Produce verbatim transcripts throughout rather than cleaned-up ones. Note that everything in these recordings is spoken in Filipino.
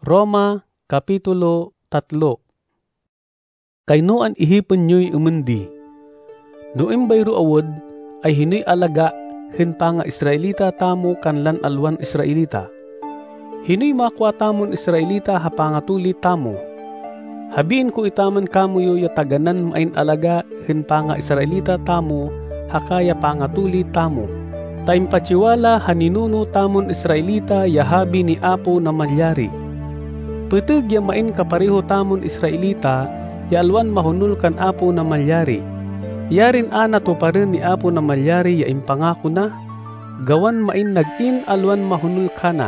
Roma, Kapitulo tatlo. Kayno an ihipon nyo'y umundi. Noong bayro awod, ay hinoy alaga, hen pa nga Israelita tamo kanlan alwan Israelita. Hinoy makwa tamon Israelita hapangatuli tamo. Habiin ko itaman kamuyo ya taganan main alaga, hen pa nga Israelita tamo, hakaya pangatuli tamo. Taim pachiwala haninuno tamon Israelita yahabi ni Apo na malyari. Peteg ya main kapareho tamon Israelita, ya alwan mahunul kan Apo na malyari. Yarin ana to parin ni Apo na malyari ya impangako na, gawan main nagin alwan mahunul kana.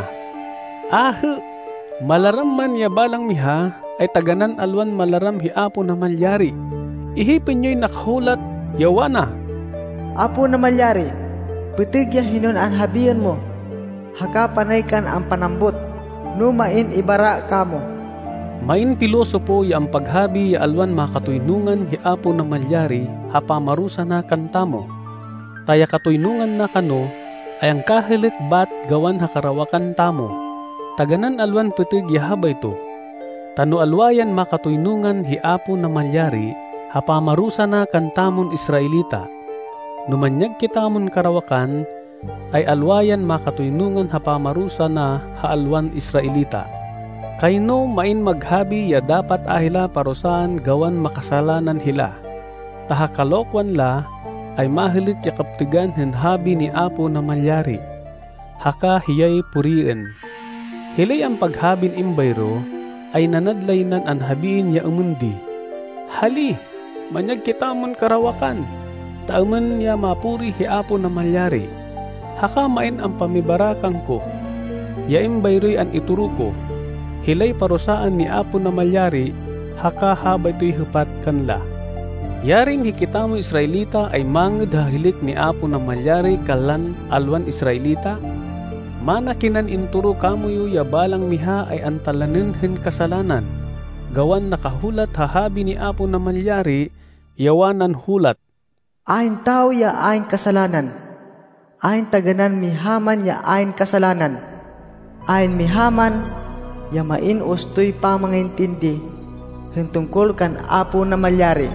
Ahe, malaram man ya balang miha, ay taganan alwan malaram hi Apo na malyari. Ihipin nyo'y nakhulat, yawana. Apo na malyari, peteg ya hinon an habian mo, haka panaykan ang panambot, no main ibara kamo. Main pilosopo ya ang paghabi ya alwan makatuynungan hi Apo na malyari hapamarusa na kantamo. Taya katuynungan na kano ay ang kahilik bat gawan hakarawakan tamo. Taganan alwan peteg ya habay to. Tano alwayan makatuynungan hi Apo na malyari hapamarusa na kantamon Israelita. Numanyag kitamon karawakan ay alwayan makatuynungan hapamarusa na haalwan Israelita. Kayno main maghabi ya dapat ahila parusaan gawan makasalanan hila. Tahakalokwan la ay mahilit ya kaptigan hen habi ni Apo na malyari. Haka hiyay puriin. Hilay ang paghabin imbayro ay nanadlaynan an habiin ya umundi. Hali, manyag kitamon karawakan. Tauman ya mapuri hi Apo na malyari. Haka main ang pamibarakang ko. Ya imbayro'y an ituro ko. Hilay parusaan ni Apo na malyari, haka habay to'y hupat kanla. Yaring hikita mo Israelita ay manged hahilik ni Apo na malyari kalan alwan Israelita. Manakinan inturo kamuyo ya balang miha ay antalanen hen kasalanan. Gawan nakahulat hahabi ni Apo na malyari, yawanan hulat. Ain tao ya ain kasalanan. Ain taganan mihaman ya ain kasalanan. Ain mihaman ya main ustoy pamangaintindi hen tungkol kan Apo na malyari.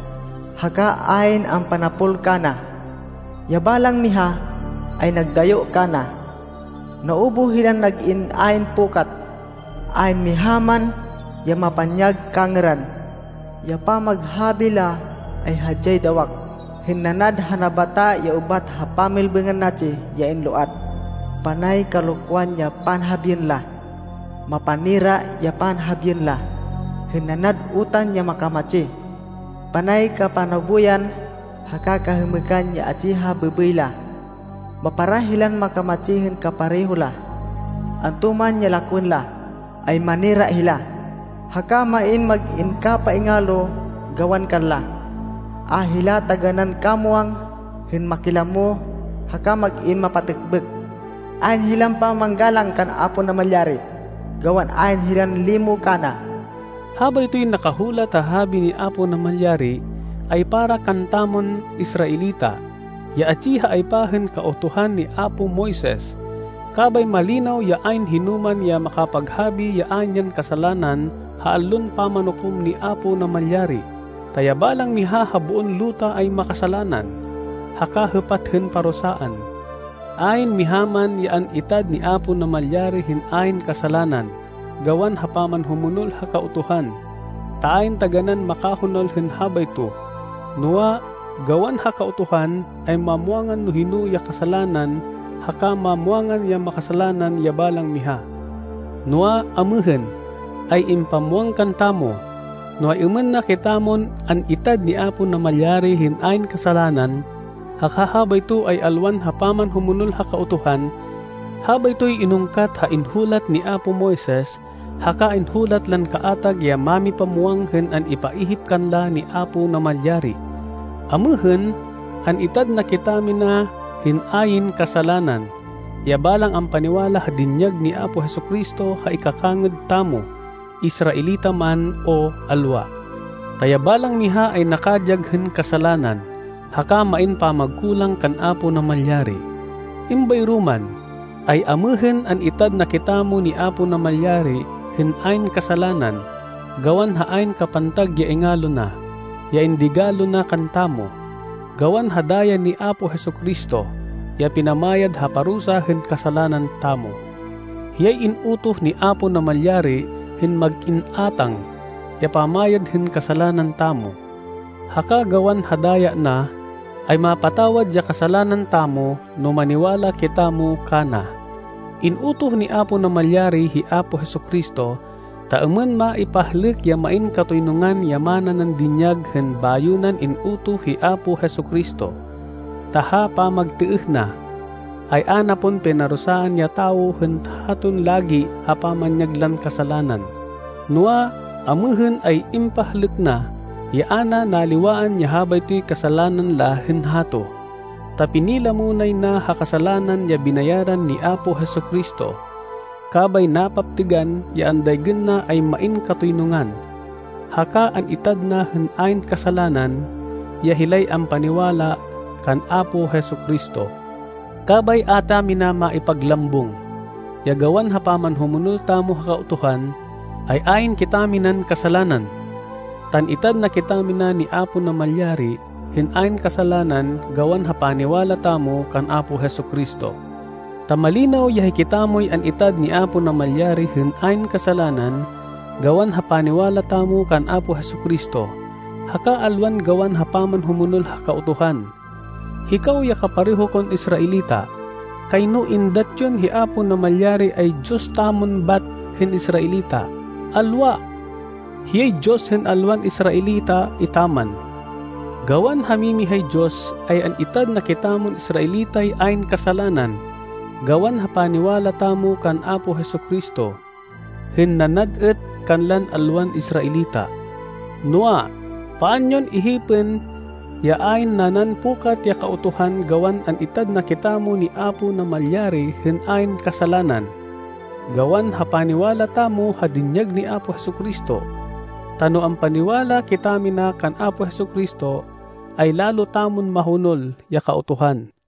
Haka ain ang panapol kana. Ya balang miha ay nagdayo kana. Naubo hilan nagin ain pukat. Ain mihaman ya mapanyag kangeran. Ya pamaghabila ay hajay dawak. Hinanad hanabata ya ubat hapamil bengan naci ya inloat. Panay kalukwan ya panhabien la. Mapanira ya panhabien la. Hinanad utan ya makamaci. Panay kapanabuyan haka kahumikan ya aciha bebila. Maparahilan makamaci hin kaparehula. Antuman ya lakun la ay manira hila. Haka main mag-inka paingalo gawan kan la. Ahila taganan kamuang hin makilamo haka mag-in mapatikbek. Ain hilang pa manggalang kan Apo na malyari. Gawan ain hilan limo kana. Habay ito'y nakahulat hahabi ni Apo na malyari ay para kantamon Israelita. Ya aciha ay pahen kautuhan ni Apo Moises. Kabay malinaw ya ain hinuman ya makapaghabi ya anyan kasalanan haalun pamanukom ni Apo na malyari. Taya balang miha habuon luta ay makasalanan, haka hepat hen parusaan. Ain mihaman yaan itad ni Apo na malyari hin ain kasalanan, gawan hapaman humunol hakautuhan. Tain taganan makahunol hen habay to. Nuwa, gawan hakautuhan ay mamuangan no hinu ya kasalanan, haka mamuangan ya makasalanan ya balang miha. Nuwa amuhen ay impamuangkan tamo. No ay uman na kitamon an itad ni Apo na malyari hin ain kasalanan, hakahabay to ay alwan hapaman humunol hakautuhan, habay to'y inungkat ha inhulat ni Apo Moises, haka inhulat lan kaatag ya mami pamuang hen an ipaihip kanla ni Apo na malyari. Amuhen, an itad na kitamin na hin ain kasalanan, ya balang ang paniwala hadinyag ni Apo Hesukristo ha ikakanged tamo, Israelita man o alwa. Taya balang miha ay nakajaghen kasalanan, haka main pa magkulang kan Apo na malyari. Imbay ruman, ay amuhen an itad na kitamo ni Apo na malyari, hin ain kasalanan, gawan ha ain kapantag ya ingalo na, ya indigalo na kantamo, gawan hadaya ni Apo Hesukristo, ya pinamayad ha parusa hin kasalanan tamo. Hiyay inutoh ni Apo na malyari hin mag-inatang, ya pamayad hin kasalanan tamo. Haka gawan hadaya na, ay mapatawad ya kasalanan tamo no maniwala kitamo kana. Inutoh ni Apo na malyari hi Apo Hesukristo, taaman maipahlik ya main katuynungan yamana ng dinyag hen bayunan inutoh hi Apo Hesukristo. Taha pa magtiih na, ay anapon pinarusaan ya tao hen hatun lagi hapamanyaglan kasalanan. Nua amuhen ay impahlik na, ya ana naliwaan ya habay to'y kasalanan la hen hato. Tapinila munay na hakasalanan ya binayaran ni Apo Hesukristo. Kabay napaptigan ya andaygen na ay main katuynungan. Haka an itad na hen ain kasalanan, ya hilay ang paniwala kan Apo Hesukristo. Kabay ata mina maipaglambong, ya gawan hapaman humunul tamo hakautuhan, ay ain kitaminan kasalanan. Tan itad na kitamina ni Apo na malyari, hin ain kasalanan, gawan hapaniwala tamo kan Apo Hesukristo. Tamalinaw yahi kitamoy an itad ni Apo na malyari hin ain kasalanan, gawan hapaniwala tamo kan Apo Hesukristo. Haka alwan gawan hapaman humunol hakautuhan. Hikaw ya kapareho kon Israelita, kayno indat yun hi Apo na malyari ay Diyos tamon bat hin Israelita. Alwa, hiyay Diyos hin alwan Israelita itaman. Gawan hamimi hay Diyos ay an itad na kitamon Israelita ay ain kasalanan, gawan hapaniwala tamo kan Apo Hesukristo, hin nanadet kanlan alwan Israelita. Nua, paanyon ihipin, ya ain nanan pukat ya kautuhan gawan an itad na kitamo ni Apo na malyari hin ain kasalanan. Gawan hapaniwala tamo hadinyag ni Apo Hesukristo. Tano ang paniwala kitami na kan Apo Hesukristo ay lalo tamon mahunol ya kautuhan.